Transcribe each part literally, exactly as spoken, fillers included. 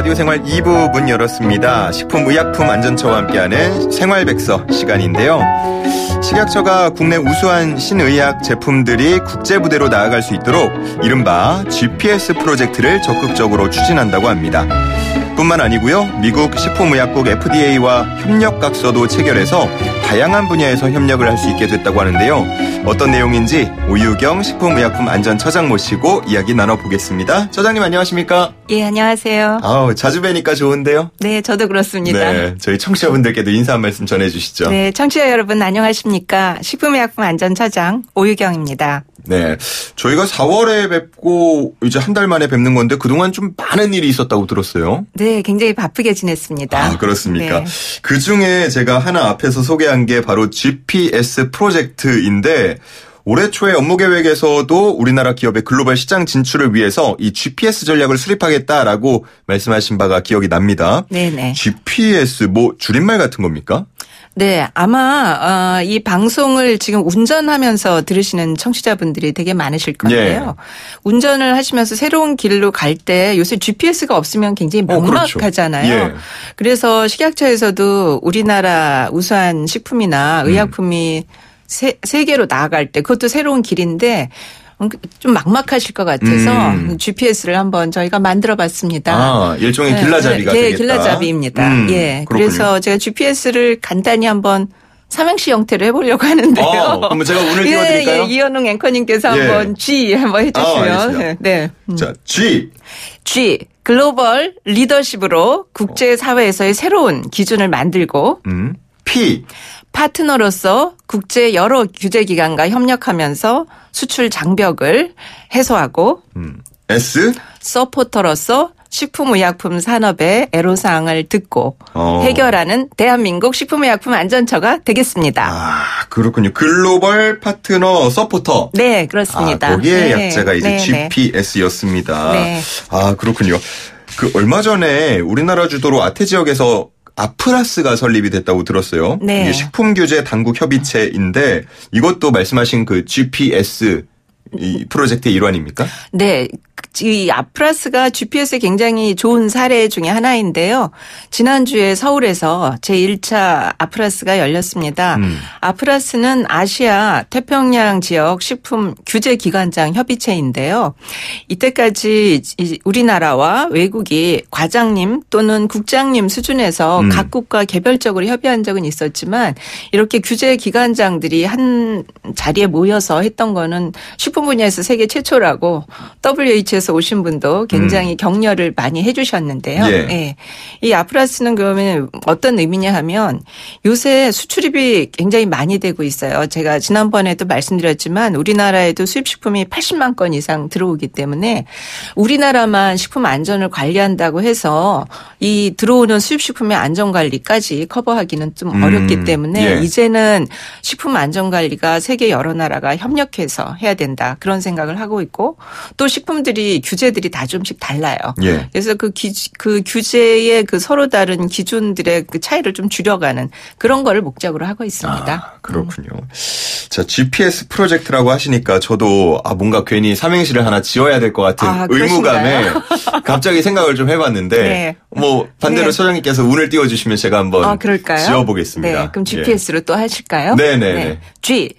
라디오 생활 이 부 문 열었습니다. 식품의약품안전처와 함께하는 생활백서 시간인데요. 식약처가 국내 우수한 신의약 제품들이 국제무대로 나아갈 수 있도록 이른바 지피에스 프로젝트를 적극적으로 추진한다고 합니다. 뿐만 아니고요. 미국 식품의약국 에프디에이와 협력각서도 체결해서 다양한 분야에서 협력을 할 수 있게 됐다고 하는데요. 어떤 내용인지 오유경 식품의약품안전처장 모시고 이야기 나눠보겠습니다. 처장님 안녕하십니까? 예, 안녕하세요. 아우, 자주 뵈니까 좋은데요? 네, 저도 그렇습니다. 네, 저희 청취자분들께도 인사 한 말씀 전해주시죠. 네, 청취자 여러분 안녕하십니까? 식품의약품안전처장 오유경입니다. 네, 저희가 사월에 뵙고 이제 한 달 만에 뵙는 건데 그동안 좀 많은 일이 있었다고 들었어요. 네, 굉장히 바쁘게 지냈습니다. 아, 그렇습니까? 네. 그중에 제가 하나 앞에서 소개한 게 바로 지피에스 프로젝트인데 올해 초에 업무 계획에서도 우리나라 기업의 글로벌 시장 진출을 위해서 이 지피에스 전략을 수립하겠다라고 말씀하신 바가 기억이 납니다. 네네. 지피에스 뭐 줄임말 같은 겁니까? 네, 아마 어, 이 방송을 지금 운전하면서 들으시는 청취자분들이 되게 많으실 건데요. 예. 운전을 하시면서 새로운 길로 갈 때 요새 지피에스가 없으면 굉장히 막막하잖아요. 어, 그렇죠. 예. 그래서 식약처에서도 우리나라 우수한 식품이나 의약품이 음. 세, 세계로 나아갈 때 그것도 새로운 길인데 좀 막막하실 것 같아서 음. 지피에스를 한번 저희가 만들어봤습니다. 아, 일종의 길라잡이가 네, 되겠다. 네, 길라잡이입니다. 음, 예, 그렇군요. 그래서 제가 지피에스를 간단히 한번 삼행시 형태로 해보려고 하는데요. 어, 그럼 제가 오늘 예, 띄워드릴까요? 예, 이현웅 앵커님께서 예. 한번 G 한번 해주시면. 아, 네. 음. 자, G. G. 글로벌 리더십으로 국제사회에서의 새로운 기준을 만들고. 음. P. 파트너로서 국제 여러 규제기관과 협력하면서 수출 장벽을 해소하고. 음. S. 서포터로서 식품의약품 산업의 애로사항을 듣고 어. 해결하는 대한민국 식품의약품안전처가 되겠습니다. 아, 그렇군요. 글로벌 파트너 서포터. 네, 그렇습니다. 아, 거기에 네. 약자가 이제 네, 지피에스였습니다. 네. 아, 그렇군요. 그 얼마 전에 우리나라 주도로 아태 지역에서 아프라스가 설립이 됐다고 들었어요. 네. 이게 식품규제 당국 협의체인데 이것도 말씀하신 그 지피에스 이 프로젝트의 일환입니까? 네. 이 아프라스가 지피에스에 굉장히 좋은 사례 중에 하나인데요. 지난주에 서울에서 제일 차 아프라스가 열렸습니다. 음. 아프라스는 아시아 태평양 지역 식품 규제 기관장 협의체인데요. 이때까지 우리나라와 외국이 과장님 또는 국장님 수준에서 음. 각국과 개별적으로 협의한 적은 있었지만 이렇게 규제 기관장들이 한 자리에 모여서 했던 거는 식품 분야에서 세계 최초라고 더블유에이치오에서 오신 분도 굉장히 음. 격려를 많이 해 주셨는데요. 예. 네. 이 아프라스는 그러면 어떤 의미냐 하면 요새 수출입이 굉장히 많이 되고 있어요. 제가 지난번에도 말씀드렸지만 우리나라에도 수입식품이 팔십만 건 이상 들어오기 때문에 우리나라만 식품 안전을 관리한다고 해서 이 들어오는 수입식품의 안전관리까지 커버하기는 좀 음. 어렵기 때문에 예. 이제는 식품 안전관리가 세계 여러 나라가 협력해서 해야 된다. 그런 생각을 하고 있고 또 식품들이 규제들이 다 좀씩 달라요. 예. 그래서 그, 기, 그 규제의 그 서로 다른 기준들의 그 차이를 좀 줄여가는 그런 거를 목적으로 하고 있습니다. 아, 그렇군요. 음. 자, 지피에스 프로젝트라고 하시니까 저도 아, 뭔가 괜히 삼행시를 하나 지어야 될 것 같은 아, 의무감에 갑자기 생각을 좀 해봤는데 네. 뭐 반대로 네. 처장님께서 운을 띄워주시면 제가 한번 아, 그럴까요? 지어보겠습니다. 네, 그럼 지피에스로 예. 또 하실까요? 네네네. 네. G.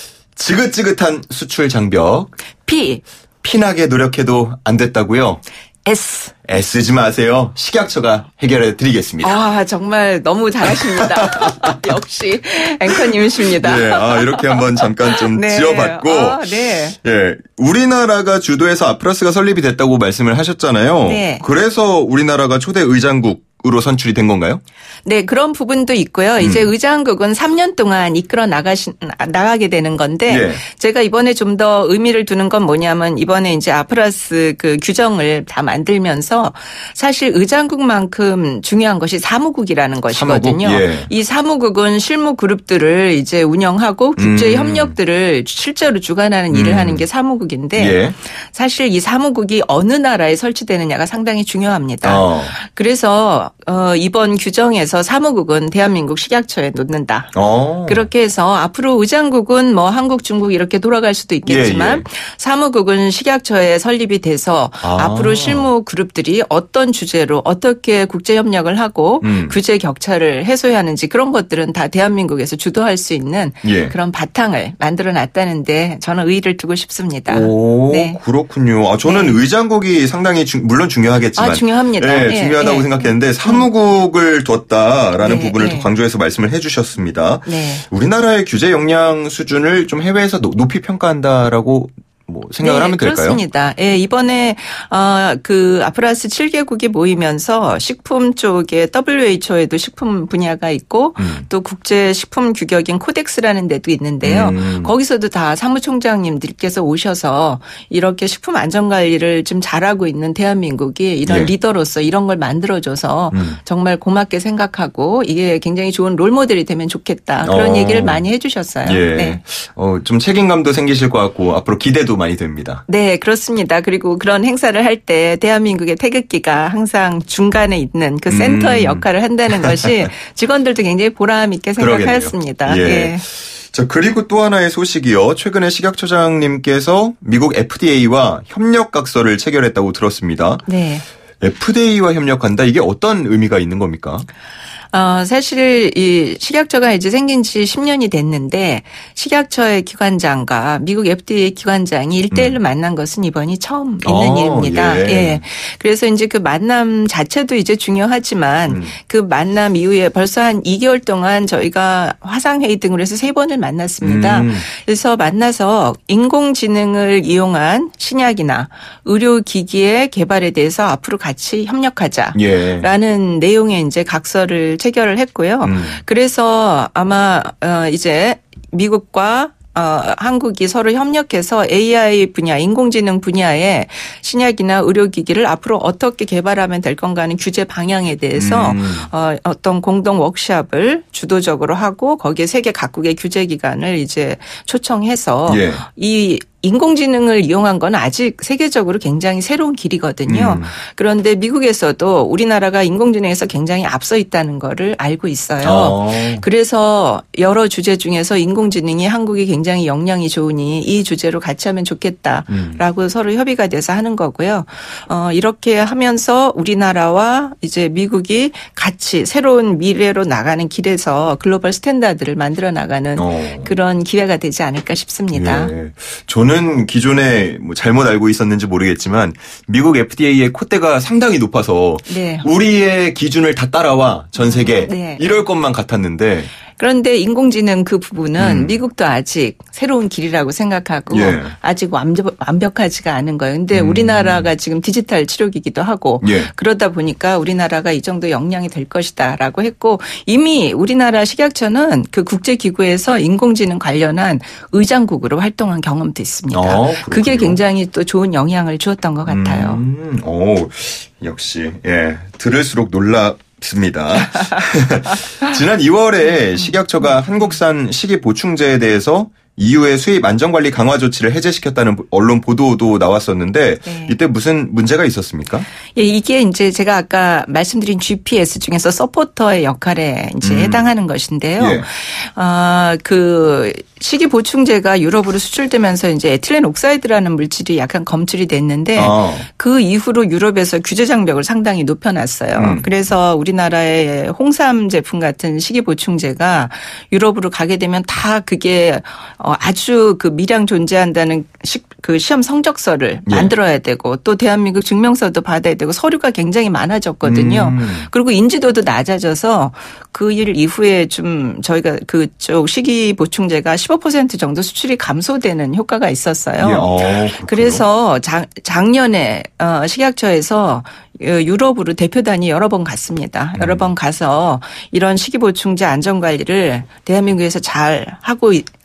지긋지긋한 수출 장벽. P. 피나게 노력해도 안 됐다고요? S. 애쓰지 마세요. 식약처가 해결해 드리겠습니다. 아, 정말 너무 잘하십니다. 역시 앵커님이십니다. 네, 아, 이렇게 한번 잠깐 좀 네. 지어봤고. 아, 네. 예, 우리나라가 주도해서 아프라스가 설립이 됐다고 말씀을 하셨잖아요. 네. 그래서 우리나라가 초대 의장국 으로 선출이 된 건가요? 네, 그런 부분도 있고요. 이제 음. 의장국은 삼 년 동안 이끌어 나가시, 나가게 되는 건데 예. 제가 이번에 좀 더 의미를 두는 건 뭐냐면 이번에 이제 아프라스 그 규정을 다 만들면서 사실 의장국만큼 중요한 것이 사무국이라는 것이거든요. 사무국? 예. 이 사무국은 실무 그룹들을 이제 운영하고 국제 협력들을 음. 실제로 주관하는 음. 일을 하는 게 사무국인데 예. 사실 이 사무국이 어느 나라에 설치되느냐가 상당히 중요합니다. 어. 그래서 어, 이번 규정에서 사무국은 대한민국 식약처에 놓는다. 오. 그렇게 해서 앞으로 의장국은 뭐 한국, 중국 이렇게 돌아갈 수도 있겠지만 예, 예. 사무국은 식약처에 설립이 돼서 아. 앞으로 실무 그룹들이 어떤 주제로 어떻게 국제협력을 하고 음. 규제 격차를 해소해야 하는지 그런 것들은 다 대한민국에서 주도할 수 있는 예. 그런 바탕을 만들어놨다는데 저는 의의를 두고 싶습니다. 오, 네. 그렇군요. 아, 저는 네. 의장국이 상당히 주, 물론 중요하겠지만 아, 중요합니다. 네, 네, 중요하다고 네. 생각했는데 사무국을 뒀다라는 네, 부분을 네. 더 강조해서 말씀을 해 주셨습니다. 네. 우리나라의 규제 역량 수준을 좀 해외에서 높이 평가한다라고 뭐 생각을 네, 하면 될까요? 그렇습니다. 예, 이번에 어, 그 아프라스 칠 개국이 모이면서 식품 쪽에 더블유에이치오에도 식품 분야가 있고 음. 또 국제 식품 규격인 코덱스라는 데도 있는데요. 음. 거기서도 다 사무총장님들께서 오셔서 이렇게 식품 안전 관리를 좀 잘하고 있는 대한민국이 이런 예. 리더로서 이런 걸 만들어줘서 음. 정말 고맙게 생각하고 이게 굉장히 좋은 롤모델이 되면 좋겠다. 그런 어. 얘기를 많이 해주셨어요. 예. 네. 어, 좀 책임감도 생기실 것 같고 앞으로 기대도 많이 됩니다. 네, 그렇습니다. 그리고 그런 행사를 할 때 대한민국의 태극기가 항상 중간에 있는 그 센터의 음. 역할을 한다는 것이 직원들도 굉장히 보람 있게 생각하였습니다. 예. 예. 자, 그리고 또 하나의 소식이요. 최근에 식약처장님께서 미국 에프디에이와 협력 각서를 체결했다고 들었습니다. 네. 에프디에이와 협력한다? 이게 어떤 의미가 있는 겁니까? 어, 사실 이 식약처가 이제 생긴 지 십 년이 됐는데 식약처의 기관장과 미국 에프디에이 기관장이 일대일로 음. 만난 것은 이번이 처음 있는 오, 일입니다. 예. 예. 그래서 이제 그 만남 자체도 이제 중요하지만 음. 그 만남 이후에 벌써 한 이 개월 동안 저희가 화상회의 등으로 해서 세 번을 만났습니다. 음. 그래서 만나서 인공지능을 이용한 신약이나 의료기기의 개발에 대해서 앞으로 같이 협력하자라는 예. 내용의 이제 각서를 체결을 했고요. 음. 그래서 아마 어 이제 미국과 어, 한국이 서로 협력해서 에이아이 분야, 인공지능 분야에 신약이나 의료기기를 앞으로 어떻게 개발하면 될 건가 하는 규제 방향에 대해서 음. 어, 어떤 공동 워크숍을 주도적으로 하고 거기에 세계 각국의 규제기관을 이제 초청해서 예. 이 인공지능을 이용한 건 아직 세계적으로 굉장히 새로운 길이거든요. 음. 그런데 미국에서도 우리나라가 인공지능에서 굉장히 앞서 있다는 거를 알고 있어요. 어. 그래서 여러 주제 중에서 인공지능이 한국이 굉장히 역량이 좋으니 이 주제로 같이 하면 좋겠다라고 음. 서로 협의가 돼서 하는 거고요. 어, 이렇게 하면서 우리나라와 이제 미국이 같이 새로운 미래로 나가는 길에서 글로벌 스탠다드를 만들어 나가는 어. 그런 기회가 되지 않을까 싶습니다. 예. 저는 저는 기존에 뭐 잘못 알고 있었는지 모르겠지만 미국 에프디에이의 콧대가 상당히 높아서 네. 우리의 기준을 다 따라와 전 세계 네. 이럴 것만 같았는데 그런데 인공지능 그 부분은 음. 미국도 아직 새로운 길이라고 생각하고 예. 아직 완벽, 완벽하지가 않은 거예요. 그런데 음. 우리나라가 지금 디지털 치료기기도 하고 예. 그러다 보니까 우리나라가 이 정도 역량이 될 것이다라고 했고 이미 우리나라 식약처는 그 국제기구에서 인공지능 관련한 의장국으로 활동한 경험도 있습니다. 어, 그게 굉장히 또 좋은 영향을 주었던 것 같아요. 음. 오, 역시 예 들을수록 놀라 있습니다. 지난 이월에 식약처가 한국산 식이 보충제에 대해서 이후에 수입 안전관리 강화 조치를 해제시켰다는 언론 보도도 나왔었는데 네. 이때 무슨 문제가 있었습니까? 예, 이게 이제 제가 아까 말씀드린 지피에스 중에서 서포터의 역할에 이제 음. 해당하는 것인데요. 예. 어, 그 식이 보충제가 유럽으로 수출되면서 이제 에틸렌 옥사이드라는 물질이 약간 검출이 됐는데 아. 그 이후로 유럽에서 규제 장벽을 상당히 높여놨어요. 음. 그래서 우리나라의 홍삼 제품 같은 식이 보충제가 유럽으로 가게 되면 다 그게 아주 그 미량 존재한다는 그 시험 성적서를 예. 만들어야 되고 또 대한민국 증명서도 받아야 되고 서류가 굉장히 많아졌거든요. 음. 그리고 인지도도 낮아져서 그 일 이후에 좀 저희가 그쪽 식이 보충제가 십오 퍼센트 정도 수출이 감소되는 효과가 있었어요. 예. 어, 그래서 작, 작년에 식약처에서 유럽으로 대표단이 여러 번 갔습니다. 음. 여러 번 가서 이런 식이보충제 안전관리를 대한민국에서 잘 하고 하고 있,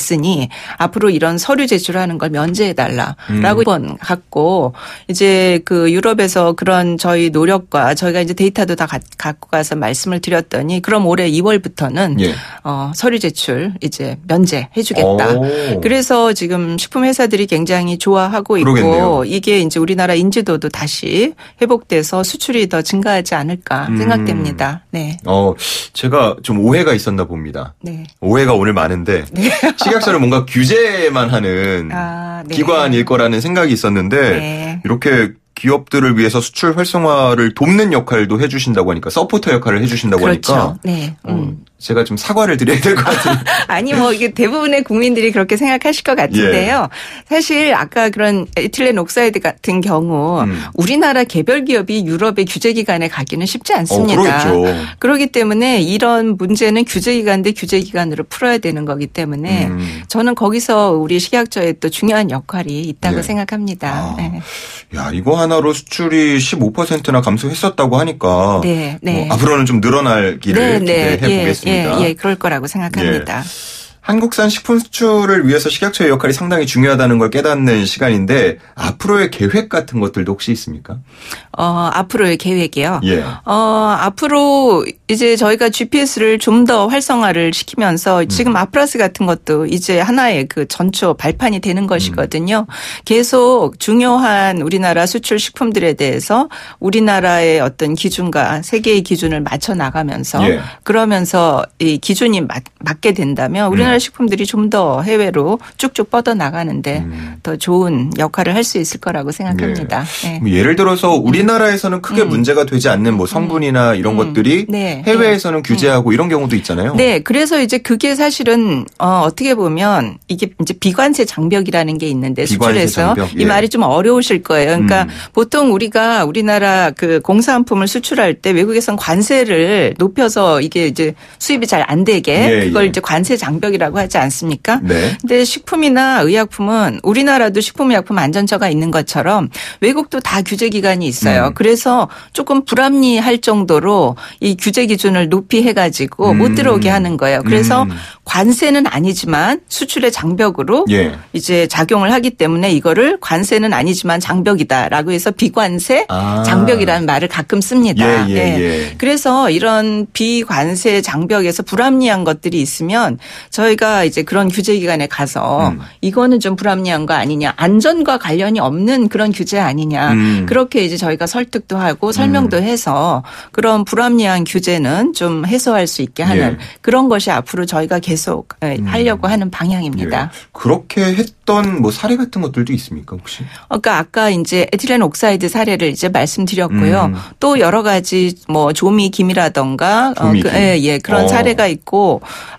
있으니 앞으로 이런 서류 제출하는 걸 면제해달라라고 음. 번 갖고 이제 그 유럽에서 그런 저희 노력과 저희가 이제 데이터도 다 가, 갖고 가서 말씀을 드렸더니 그럼 올해 이월부터는 예. 어, 서류 제출 이제 면제해주겠다. 오. 그래서 지금 식품 회사들이 굉장히 좋아하고 있고 그러겠네요. 이게 이제 우리나라 인지도도 다시 회복돼서 수출이 더 증가하지 않을까 음. 생각됩니다. 네. 어, 제가 좀 오해가 있었나 봅니다. 네. 오해가 오늘 많은데 네. 식약처는 뭔가 규제만 하는 아, 네. 기관일 거라는 생각이 있었는데 네. 이렇게 기업들을 위해서 수출 활성화를 돕는 역할도 해주신다고 하니까 서포터 역할을 해주신다고 그렇죠. 하니까 네. 음. 어, 제가 좀 사과를 드려야 될 것 같아요. 아니 뭐 이게 대부분의 국민들이 그렇게 생각하실 것 같은데요. 예. 사실 아까 그런 에틸렌 옥사이드 같은 경우 음. 우리나라 개별 기업이 유럽의 규제기관에 가기는 쉽지 않습니다. 어, 그렇죠. 그렇기 때문에 이런 문제는 규제기관 대 규제기관으로 풀어야 되는 거기 때문에 음. 저는 거기서 우리 식약처에 또 중요한 역할이 있다고 예. 생각합니다. 아. 네. 야, 이거 하나로 수출이 십오 퍼센트나 감소했었다고 하니까 네, 네. 뭐 앞으로는 좀 늘어날기를 네, 기대해 네. 보겠습니다. 예, 예, 그럴 거라고 생각합니다. 예. 한국산 식품 수출을 위해서 식약처의 역할이 상당히 중요하다는 걸 깨닫는 시간인데 앞으로의 계획 같은 것들도 혹시 있습니까? 어, 앞으로의 계획이요? 예. 어, 앞으로 이제 저희가 지피에스를 좀 더 활성화를 시키면서 지금 음. 아프라스 같은 것도 이제 하나의 그 전초 발판이 되는 것이거든요. 음. 계속 중요한 우리나라 수출 식품들에 대해서 우리나라의 어떤 기준과 세계의 기준을 맞춰 나가면서 예. 그러면서 이 기준이 맞, 맞게 된다면 우리나라 음. 식품들이 좀 더 해외로 쭉쭉 뻗어 나가는데 음. 더 좋은 역할을 할 수 있을 거라고 생각합니다. 예. 네. 예를 들어서 우리나라에서는 크게 음. 문제가 되지 않는 뭐 성분이나 음. 이런 음. 것들이 네. 해외에서는 네. 규제하고 음. 이런 경우도 있잖아요. 네, 그래서 이제 그게 사실은 어, 어떻게 보면 이게 이제 비관세 장벽이라는 게 있는데 비관세 수출에서 장벽? 이 예. 말이 좀 어려우실 거예요. 그러니까 음. 보통 우리가 우리나라 그 공산품을 수출할 때 외국에선 관세를 높여서 이게 이제 수입이 잘 안 되게 예, 그걸 예. 이제 관세 장벽이라고 하지 않습니까? 네. 근데 식품이나 의약품은 우리나라도 식품의약품 안전처가 있는 것처럼 외국도 다 규제 기관이 있어요. 음. 그래서 조금 불합리할 정도로 이 규제 기준을 높이 해가지고 음. 못 들어오게 하는 거예요. 그래서 음. 관세는 아니지만 수출의 장벽으로 예. 이제 작용을 하기 때문에 이거를 관세는 아니지만 장벽이다라고 해서 비관세 아. 장벽이라는 말을 가끔 씁니다. 예, 예, 예. 예. 그래서 이런 비관세 장벽에서 불합리한 것들이 있으면 저희가 이제 그런 규제기관에 가서 음. 이거는 좀 불합리한 거 아니냐, 안전과 관련이 없는 그런 규제 아니냐, 음. 그렇게 이제 저희가 설득도 하고 설명도 음. 해서 그런 불합리한 규제는 좀 해소할 수 있게 하는 예. 그런 것이 앞으로 저희가 계속 음. 하려고 하는 방향입니다. 예. 그렇게 했던 뭐 사례 같은 것들도 있습니까 혹시? 그러니까 아까 이제 에틸렌 옥사이드 사례를 이제 말씀드렸고요. 음. 또 여러 가지 뭐 조미 김이라던가 조미 김. 어, 그, 예, 예, 그런 어. 사례가 있고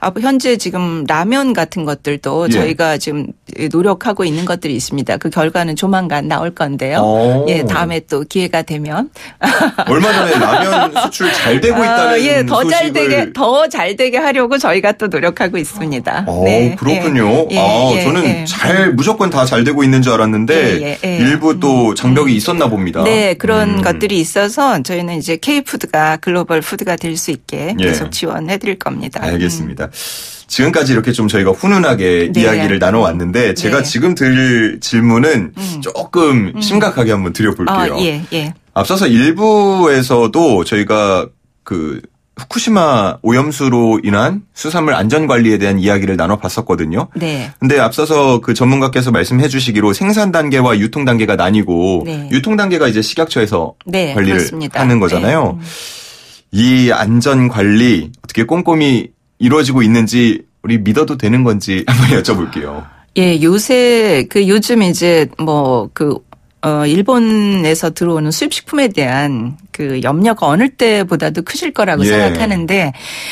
현재 지금 라면 같은 것들도 예. 저희가 지금 노력하고 있는 것들이 있습니다. 그 결과는 조만간 나올 건데요. 오. 예, 다음에 또 기회가 되면. 얼마 전에 라면 수출 잘 되고 있다는 아, 예, 더 잘 소식을. 되게 더 잘 되게 하려고 저희가 또 노력하고 있습니다. 오, 네. 그렇군요. 예, 아, 예, 저는 예. 잘 무조건 다 잘 되고 있는 줄 알았는데 예, 예, 예. 일부 또 장벽이 음. 있었나 봅니다. 네, 그런 음. 것들이 있어서 저희는 이제 K푸드가 글로벌 푸드가 될 수 있게 계속 예. 지원해 드릴 겁니다. 알겠습니다. 음. 지금까지 이렇게 좀 저희가 훈훈하게 네. 이야기를 나눠왔는데 제가 네. 지금 드릴 질문은 음. 조금 음. 심각하게 한번 드려볼게요. 어, 예, 예. 앞서서 일부에서도 저희가 그 후쿠시마 오염수로 인한 수산물 안전관리에 대한 이야기를 나눠봤었거든요. 네. 근데 앞서서 그 전문가께서 말씀해 주시기로 생산 단계와 유통 단계가 나뉘고 네. 유통 단계가 이제 식약처에서 네, 관리를 그렇습니다. 하는 거잖아요. 네. 이 안전관리 어떻게 꼼꼼히 이루어지고 있는지 우리 믿어도 되는 건지 한번 여쭤볼게요. 예, 요새 그 요즘 이제 뭐 그 어 일본에서 들어오는 수입식품에 대한 그 염려가 어느 때보다도 크실 거라고 예. 생각하는데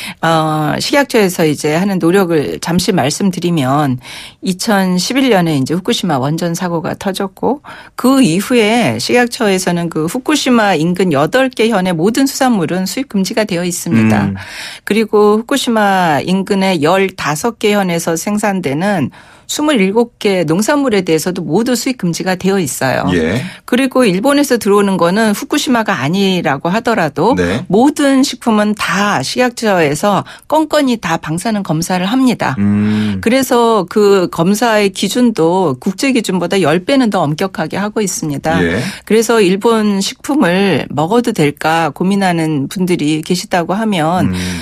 어 식약처에서 이제 하는 노력을 잠시 말씀드리면 이천십일 년에 이제 후쿠시마 원전 사고가 터졌고 그 이후에 식약처에서는 그 후쿠시마 인근 여덟 개 현의 모든 수산물은 수입 금지가 되어 있습니다. 음. 그리고 후쿠시마 인근의 열다섯 개 현에서 생산되는 스물일곱 개 농산물에 대해서도 모두 수입 금지가 되어 있어요. 예. 그리고 일본에서 들어오는 거는 후쿠시마가 아니라고 하더라도 네. 모든 식품은 다 식약처에서 건건히 다 방사능 검사를 합니다. 음. 그래서 그 검사의 기준도 국제 기준보다 십 배는 더 엄격하게 하고 있습니다. 예. 그래서 일본 식품을 먹어도 될까 고민하는 분들이 계시다고 하면 음.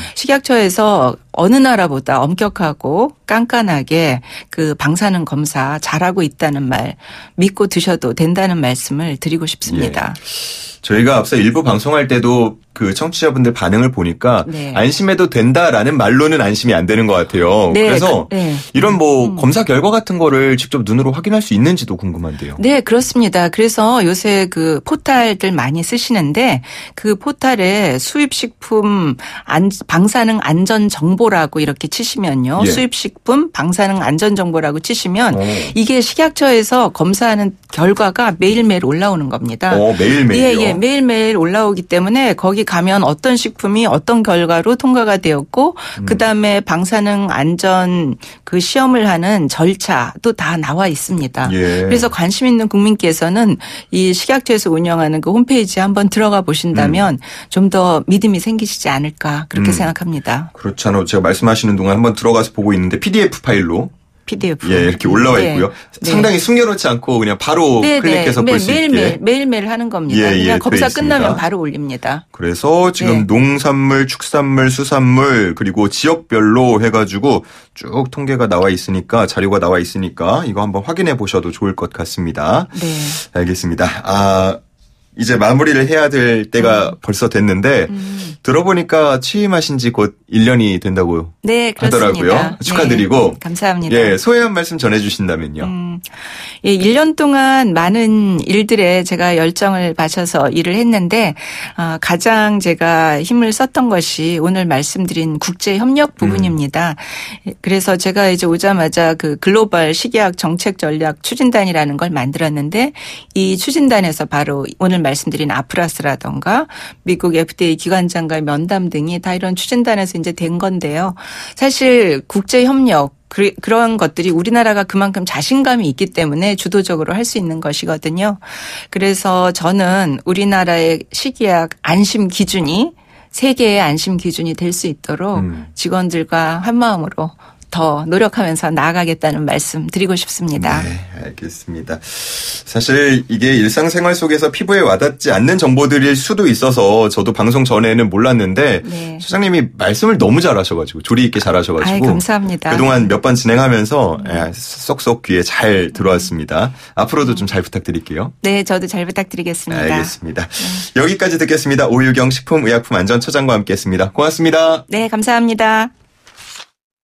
식약처에서 어느 나라보다 엄격하고 깐깐하게 그 방사능 검사 잘하고 있다는 말 믿고 드셔도 된다는 말씀을 드리고 싶습니다. 예. 저희가 앞서 일부 방송할 때도 그 청취자분들 반응을 보니까 네. 안심해도 된다라는 말로는 안심이 안 되는 것 같아요. 네, 그래서 그, 네. 이런 뭐 음. 검사 결과 같은 거를 직접 눈으로 확인할 수 있는지도 궁금한데요. 네, 그렇습니다. 그래서 요새 그 포탈들 많이 쓰시는데 그 포탈에 수입식품 안, 방사능 안전 정보라고 이렇게 치시면요. 예. 수입식품 방사능 안전 정보라고 치시면 오. 이게 식약처에서 검사하는 결과가 매일매일 올라오는 겁니다. 어, 매일매일요? 예, 예, 매일매일 올라오기 때문에 거기 가면 어떤 식품이 어떤 결과로 통과가 되었고 음. 그다음에 방사능 안전 그 시험을 하는 절차도 다 나와 있습니다. 예. 그래서 관심 있는 국민께서는 이 식약처에서 운영하는 그 홈페이지에 한번 들어가 보신다면 음. 좀 더 믿음이 생기시지 않을까 그렇게 음. 생각합니다. 그렇잖아요. 제가 말씀하시는 동안 한번 들어가서 보고 있는데 피디에프 파일로 피디에프. 예, 이렇게 올라와 네. 있고요. 네. 상당히 숨겨놓지 않고 그냥 바로 네, 클릭해서 네. 볼 수 있게. 매일매일, 매일매일 하는 겁니다. 예, 그냥 예, 검사 돼 있습니다. 끝나면 바로 올립니다. 그래서 지금 네. 농산물, 축산물, 수산물 그리고 지역별로 해가지고 쭉 통계가 나와 있으니까 자료가 나와 있으니까 이거 한번 확인해 보셔도 좋을 것 같습니다. 네. 알겠습니다. 아, 이제 마무리를 해야 될 때가 음. 벌써 됐는데 음. 들어보니까 취임하신 지 곧 일 년이 된다고요. 네, 그렇습니다. 하더라고요. 축하드리고. 네, 감사합니다. 예, 소회한 말씀 전해주신다면요. 음, 예, 일 년 동안 많은 일들에 제가 열정을 바쳐서 일을 했는데 어, 가장 제가 힘을 썼던 것이 오늘 말씀드린 국제협력 부분입니다. 음. 그래서 제가 이제 오자마자 그 글로벌 식약 정책 전략 추진단이라는 걸 만들었는데 이 추진단에서 바로 오늘 말씀드린 아프라스라던가 미국 에프디에이 기관장과의 면담 등이 다 이런 추진단에서 이제 된 건데요. 사실 국제협력 그, 그런 것들이 우리나라가 그만큼 자신감이 있기 때문에 주도적으로 할 수 있는 것이거든요. 그래서 저는 우리나라의 식약 안심 기준이 세계의 안심 기준이 될 수 있도록 음. 직원들과 한마음으로 더 노력하면서 나아가겠다는 말씀 드리고 싶습니다. 네, 알겠습니다. 사실 이게 일상생활 속에서 피부에 와닿지 않는 정보들일 수도 있어서 저도 방송 전에는 몰랐는데 네. 소장님이 말씀을 너무 잘하셔가지고 조리 있게 잘하셔가지고 아이, 감사합니다. 그동안 몇 번 진행하면서 음. 쏙쏙 귀에 잘 들어왔습니다. 앞으로도 좀 잘 부탁드릴게요. 네, 저도 잘 부탁드리겠습니다. 알겠습니다. 네. 여기까지 듣겠습니다. 오유경 식품의약품안전처장과 함께했습니다. 고맙습니다. 네, 감사합니다.